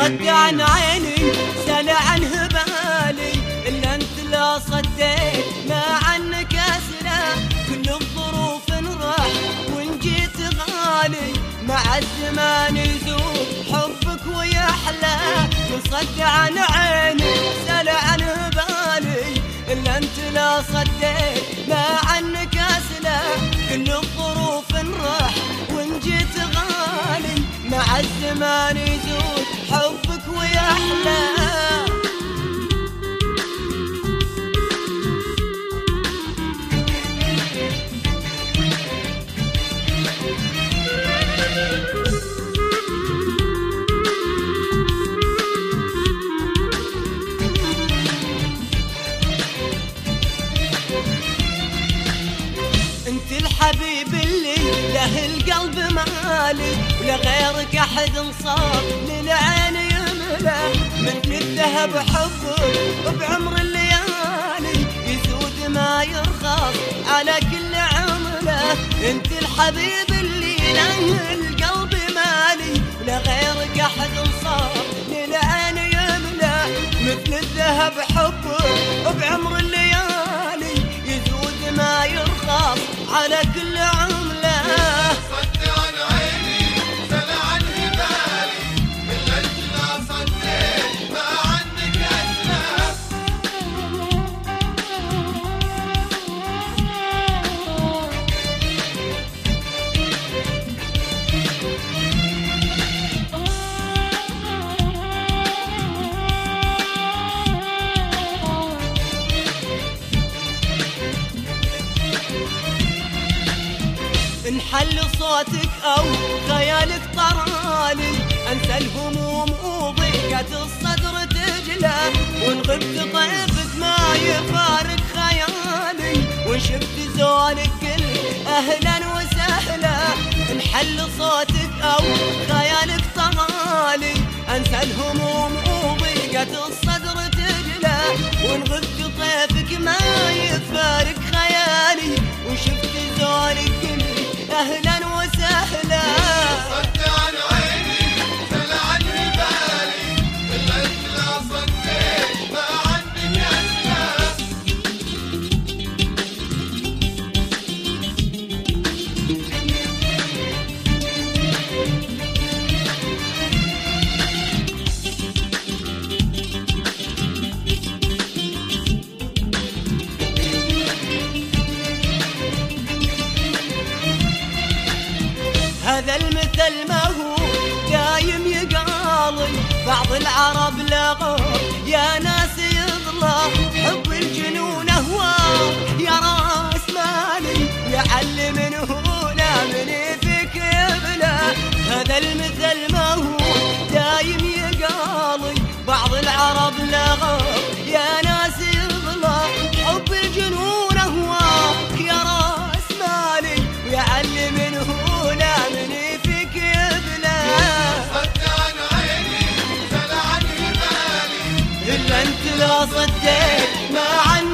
صد عن عيني سال عنه بالي، إلا أنت لا صديت ما عنك أسلى. كل الظروف راح وإن جيت غالي، مع الزمان يزول حبك ويحلى. صد عن عيني سال عنه بالي، إلا أنت لا صديت ما عنك أسلى. كل الظروف راح وإن جيت غالي، مع الزمان يزول حبك ويحلى. انت الحبيب اللي له القلب مالي، ولغيرك احد انصار للعين يملى. مثل الذهب حبك بعمر الليالي، يزود ما يرخص على كل عمله. انت الحبيب اللي له القلب مالي، ولغيرك احد انصار للعين يملى. مثل الذهب حبك بعمر الليالي، يزود ما يرخص على كل عمله. صد عن عيني سال عنه بالي، إلا أنت لا صديت ما عنك أسلى. انحل صوتك او خيالك طرالي، انسى الهموم وضيقة الصدر تجلى. وان غبت طيفك ما يفارق خيالي، وان شفت زولك قل اهلا وسهلا. انحل صوتك او خيالك طرالي، انسى الهموم وضيقة الصدر تجلى. وان غبت طيفك ما يفارق خيالي، وان شفت زولك قل أهلا وسهلا. صد عن عيني سال عنه بالي، إلا أنت لا صديت ما عنك أسلى. هذا المثل ما هو دايم يقالي، بعض العرب لغوا يا ناس يضلى. حب الجنون هواه يا راس مالي، يعلم هنا من فيك يبلى. هذا المثل ما هو دايم يقالي، بعض العرب لغوا يا ناس يضلى. حب الجنون هواه يا راس مالي، ويعلم هنا من فيك يبلى. صد عن عيني سال عنه بالي، إلا أنت لا صديت ما عنك